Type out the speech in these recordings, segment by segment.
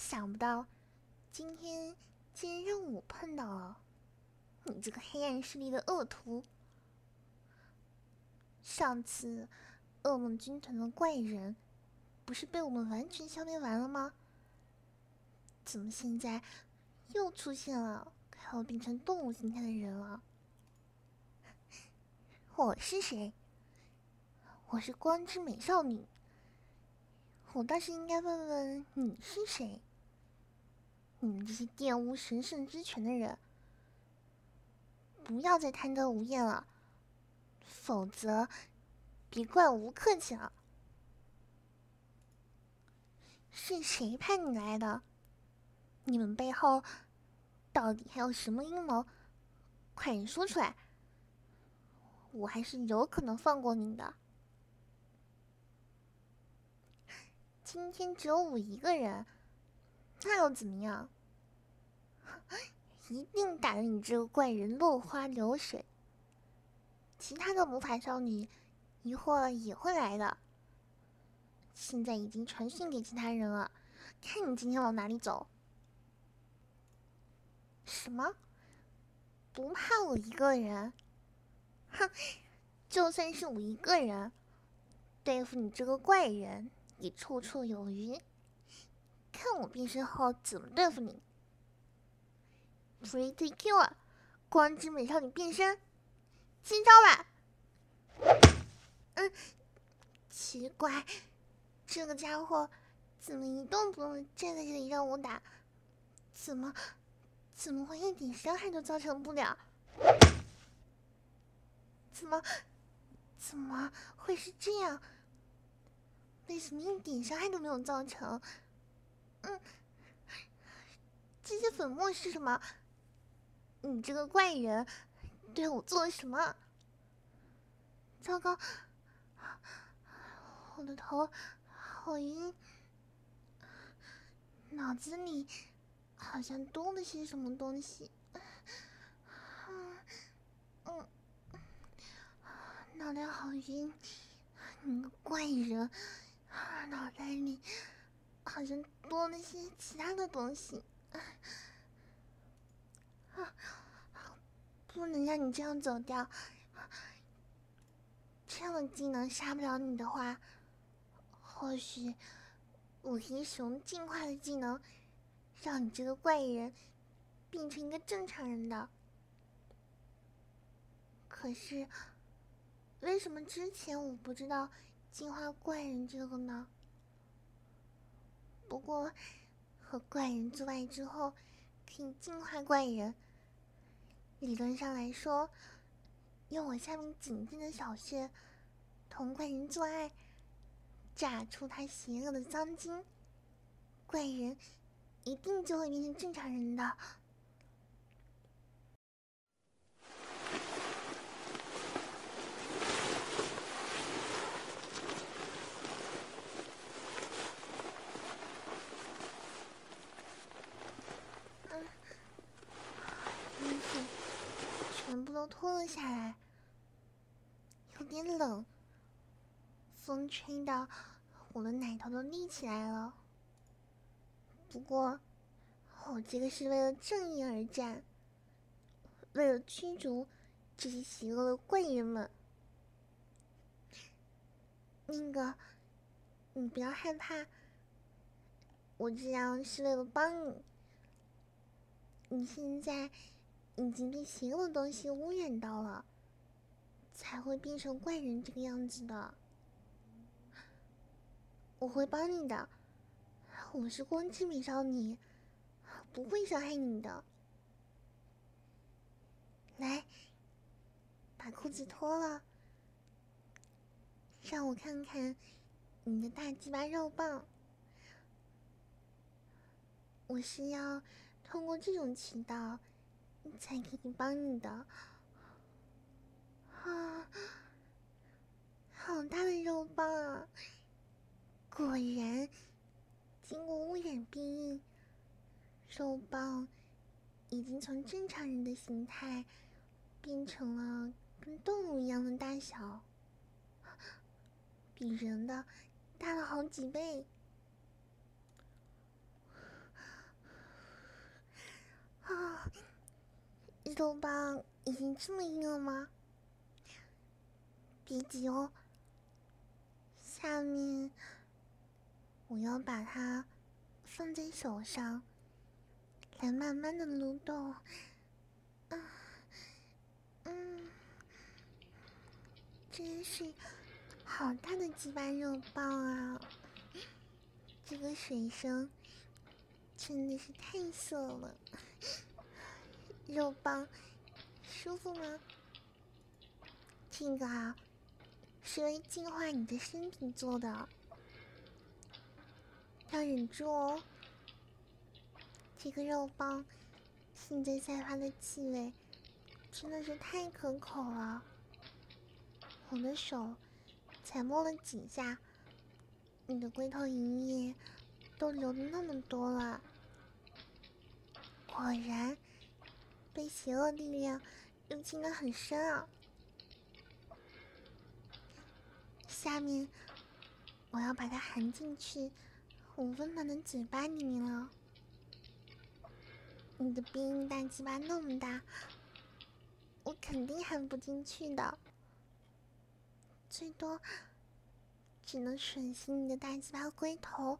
想不到今天竟然让我碰到了你这个黑暗势力的恶徒。上次噩梦军团的怪人不是被我们完全消灭完了吗？怎么现在又出现了还要变成动物形态的人了？我是谁？我是光之美少女。我倒是应该问问你是谁？你们这些玷污神圣之权的人，不要再贪得无厌了，否则别怪我不客气了。是谁派你来的？你们背后到底还有什么阴谋？快点说出来，我还是有可能放过你的。今天只有我一个人，那又怎么样？一定打得你这个怪人落花流水。其他的魔法少女一会儿也会来的，现在已经传讯给其他人了，看你今天往哪里走。什么？不怕我一个人？哼，就算是我一个人，对付你这个怪人也绰绰有余。看我变身后怎么对付你。Pretty Cure， 光之美少女变身，接招吧！奇怪，这个家伙怎么一动不动的站在这里让我打？怎么会一点伤害都造成不了？怎么会是这样？为什么一点伤害都没有造成？这些粉末是什么？你这个怪人对我做了什么？糟糕，我的头好晕，脑子里好像多了些什么东西。脑袋好晕，你个怪人，脑袋里好像多了些其他的东西。不能让你这样走掉。这样的技能杀不了你的话，或许我可以使用进化的技能，让你这个怪人变成一个正常人的。可是，为什么之前我不知道进化怪人这个呢？不过，和怪人做爱之后，可以进化怪人。理论上来说，用我下面紧闭的小穴同怪人做爱，炸出他邪恶的脏精，怪人一定就会变成正常人的。衣服全部都脱了下来，有点冷，风吹到我的奶头都立起来了。不过，我这个是为了正义而战，为了驱逐这些邪恶的怪人们。那个，你不要害怕，我这样是为了帮你。你现在已经被邪恶的东西污染到了，才会变成怪人这个样子的。我会帮你的，我是光之美少女，不会伤害你的。来，把裤子脱了，让我看看你的大鸡巴肉棒。我是要通过这种渠道才可以帮你的。啊，好大的肉棒啊！果然，经过污染变异，肉棒已经从正常人的形态变成了跟动物一样的大小，比人的大了好几倍。 肉棒已经这么硬了吗？别急哦，下面我要把它放在手上，来慢慢的蠕动。真是好大的鸡巴肉棒啊！这个水声真的是太色了。肉棒舒服吗？这个啊，是为净化你的身体做的，要忍住哦。这个肉棒现在散发的气味真的是太可口了，我的手才摸了几下，你的龟头银液都流的那么多了。果然被邪恶力量入侵的很深啊！下面我要把它含进去我温暖的嘴巴里面了。你的鼻音大鸡巴那么大，我肯定含不进去的，最多只能吮吸你的大鸡巴龟头。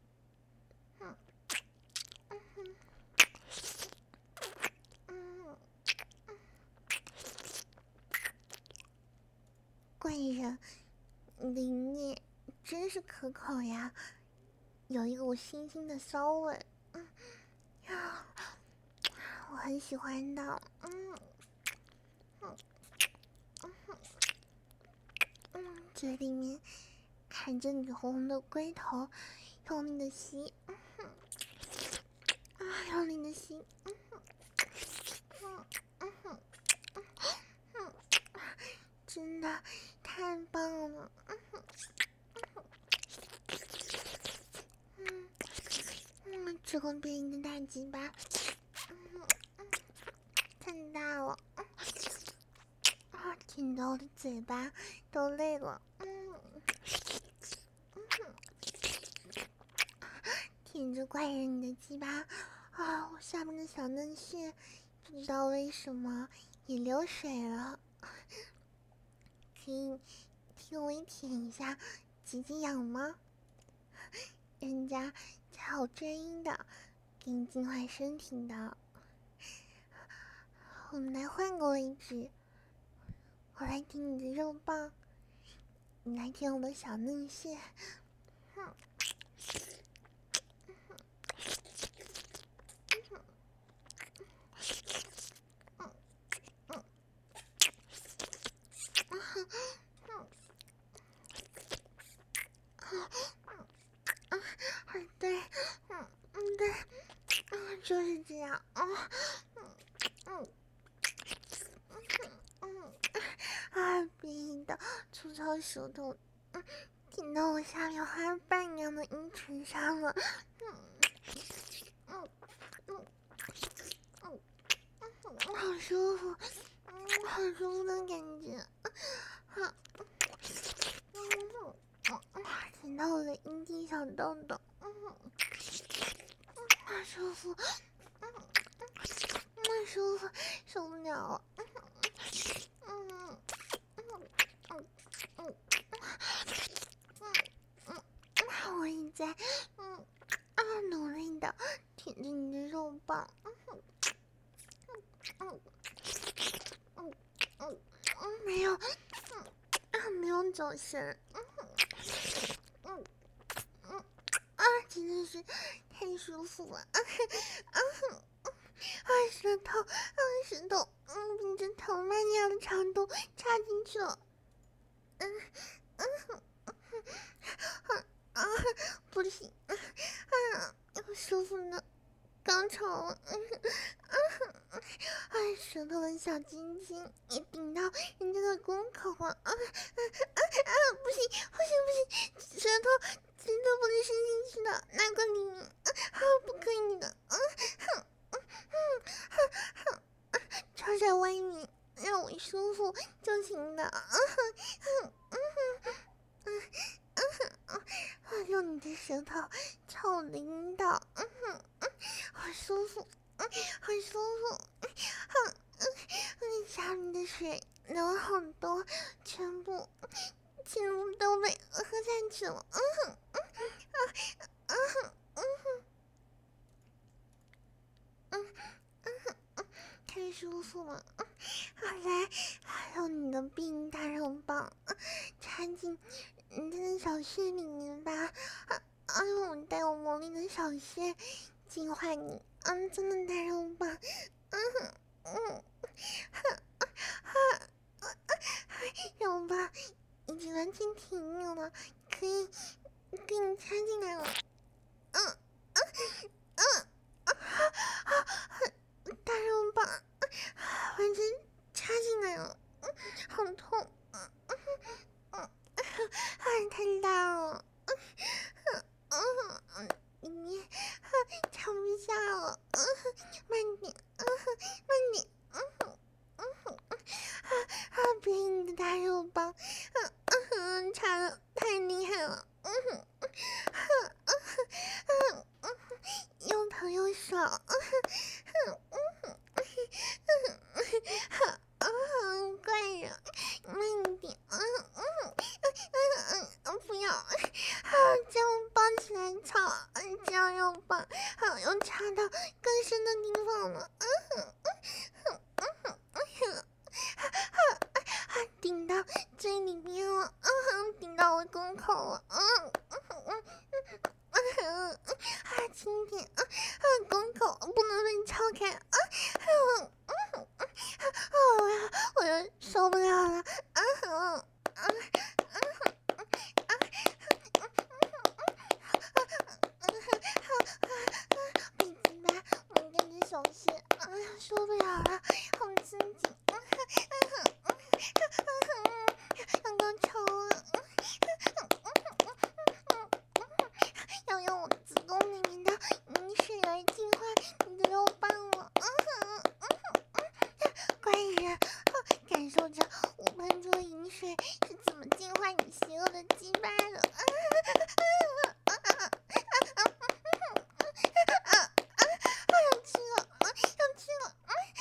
怪人，你的银液真是可口呀，有一股腥腥的骚味，我很喜欢的。嘴里面含着你红红的龟头，用力的吸，用力的吸，真的太棒了。这个变异的大鸡巴太大了，舔到我的嘴巴都累了。舔着怪人你的鸡巴我下面的小嫩穴不知道为什么也流水了，可以替我舔一下挤挤痒吗？人家才好专一的给你净化身体的。我们来换个位置，我来舔你的肉棒，你来舔我的小嫩穴。对，对，就是这样。逼的粗糙舌头舔到我下面花瓣一样的阴唇上了。好舒服，好舒服的感觉。舔到我的阴蒂小豆豆，好舒服，舒服，受不了了。我也在努力的舔着你的肉棒，没有走神，真的是太舒服了。舌头，并着藤蔓一样的长度插进去了。不行，舒服的高潮了。舌头的小尖尖也顶到人家的宫口了。不行，舌头不能伸进去的，那个里面不可以的。朝在外面，让我舒服就行的。用你的舌头敲我的阴道，好舒服，好舒服。 下面的水流了好多，全部都被喝下去了。太舒服了。好来，还有你的避孕大肉棒，插进你的小穴里面吧。我带有魔力的小穴净化你肮脏的大肉棒。肉棒已经完全挺硬了，可以给你插进来了。大肉棒完全插进来了，好痛！太大了，里面插不下了，慢点，慢点，别你的大肉棒，插的太厉害了，又疼又爽，怪人，慢点，不要，将我抱起来操，这样又棒，又插到更深的地方了，顶到最里面了，顶到我宫口了，轻点，宫口不能被撬开，我又受不了了，闭嘴吧，我跟着小穴，受不了了，好刺激，要高潮了，要用我子宫里面的饮水来净化你的肉棒了，怪人，感受着我喷出的饮水是怎么净化你邪恶的鸡巴的，要去了，要去了，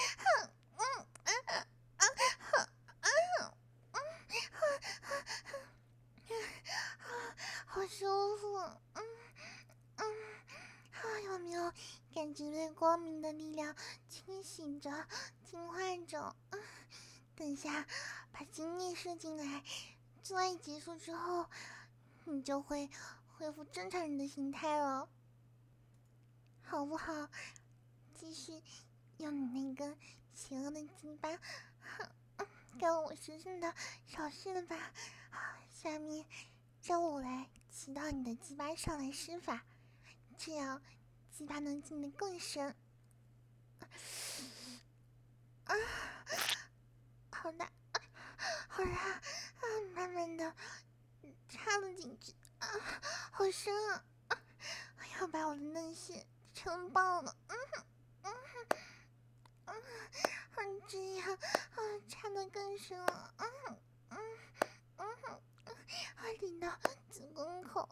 好舒服，有没有感觉被光明的力量清洗着、净化着？等下把精液射进来，做爱结束之后，你就会恢复正常人的形态了，好不好？继续用你那根邪恶的鸡巴，干我身上的小穴了吧？下面让我来骑到你的鸡巴上来施法，这样鸡巴能进得更深。好的，好啦，慢慢的插了进去，好深啊！要把我的嫩穴撑爆了，这样插得更深了，顶到子宫口，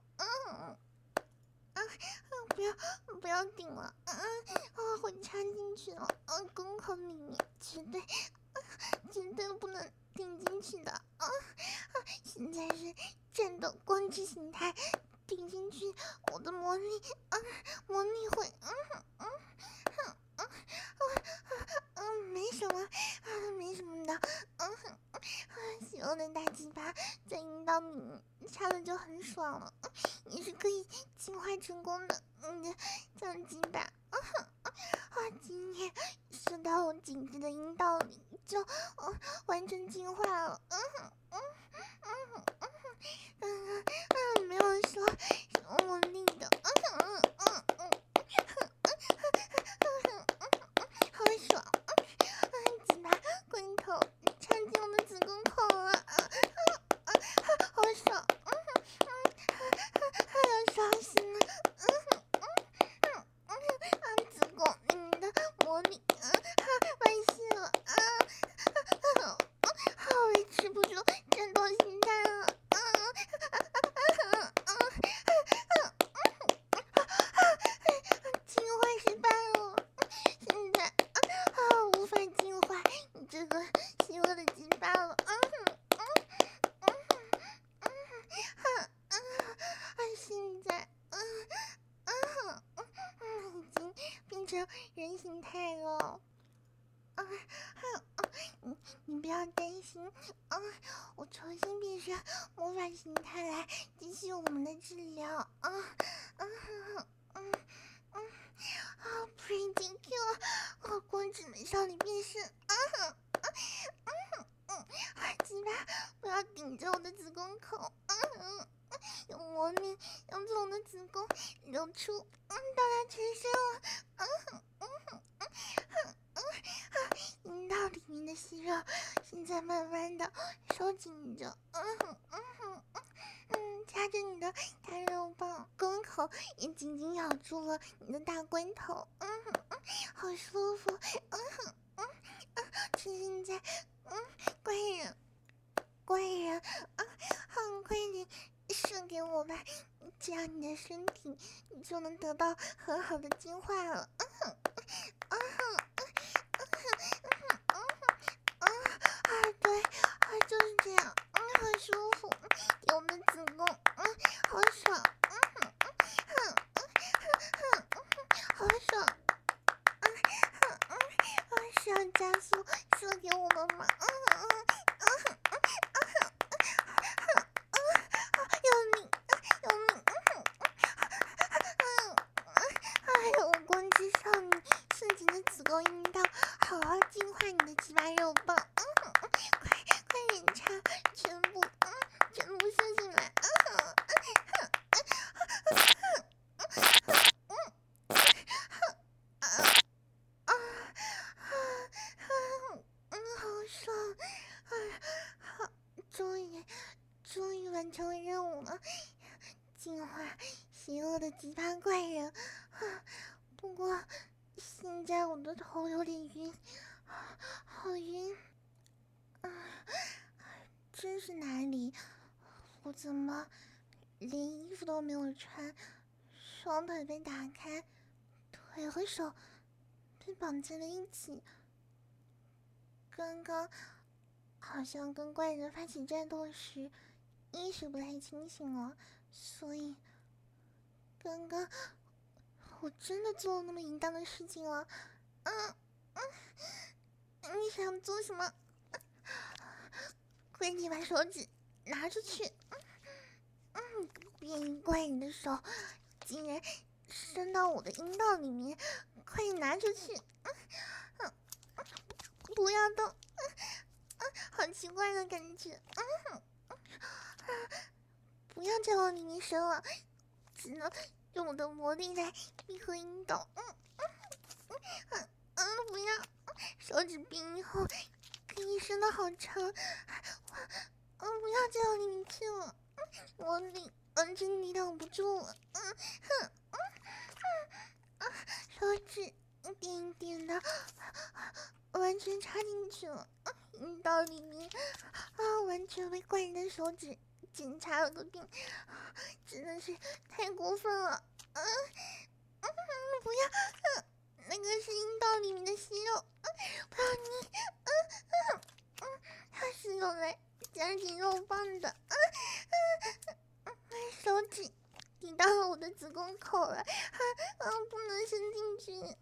不要顶了，会插进去了，宫口里面绝对不能顶进去的，现在是战斗光之形态，顶进去我的魔力会，没什么的，邪恶的大鸡巴在阴道里面插的就很爽了，也是可以净化成功的，你的脏鸡巴，今天射到我紧致的阴道里就完成净化了，没有说什么魔力的，好爽，鸡巴龟头插进我的子宫口了，好爽，要伤心了，子宫你的魔力外泄了，我维持不住战斗心态了， 到人形态了。你不要担心啊，我重新变成魔法形态来继续我们的治疗pretty cute， 好光之美少女变身鸡巴不要顶着我的子宫口有魔力要从我的子宫流出到他全身了阴道里面的息肉现在慢慢的收紧着夹着你的大肉棒，宫口也紧紧咬住了你的大龟头好舒服趁现在怪人快点射给我吧，这样你的身体你就能得到很好的净化了对就是这样好舒服，给我们的子宫好爽好爽是要加速射给我们吗我光之少女瞬间的子宫阴道，好好净化你的鸡巴肉棒快点插，全部射进来好爽好，终于完成了任务了，净化邪恶的鸡巴怪人不过现在我的头有点晕好晕这是哪里？我怎么连衣服都没有穿，双腿被打开，腿和手被绑在了一起。刚刚好像跟怪人发起战斗时意识不太清醒了，所以刚刚我真的做了那么淫荡的事情了你想做什么？快点把手指拿出去变异怪人的手竟然伸到我的阴道里面，快点拿出去不要动好奇怪的感觉不要再往里面伸了，只能用我的魔力来闭合阴道不要手指变硬后可以伸得好长不要再往里面去了，魔力完全抵挡不住了手指一点一点的完全插进去了阴道里面完全被怪人的手指检查了个遍真的是太过分了不要那个是阴道里面的息肉不要你它是用来夹紧肉棒的手指抵到了我的子宫口了不能伸进去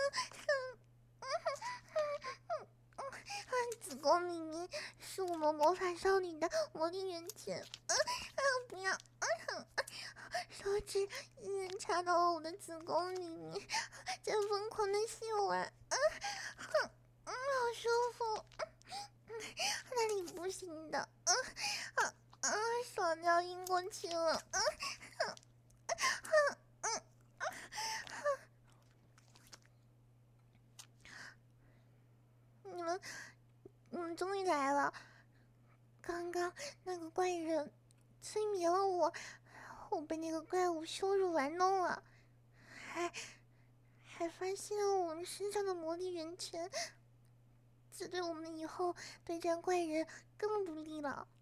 子宫里面是我们魔法少女的魔力源泉不要手指依然插到了我的子宫里面在疯狂的吸完好舒服那里不行的爽到晕过去了你们终于来了，刚刚那个怪人催眠了我被那个怪物羞辱玩弄了，还发现了我们身上的魔力源泉，这对我们以后对战怪人更不利了。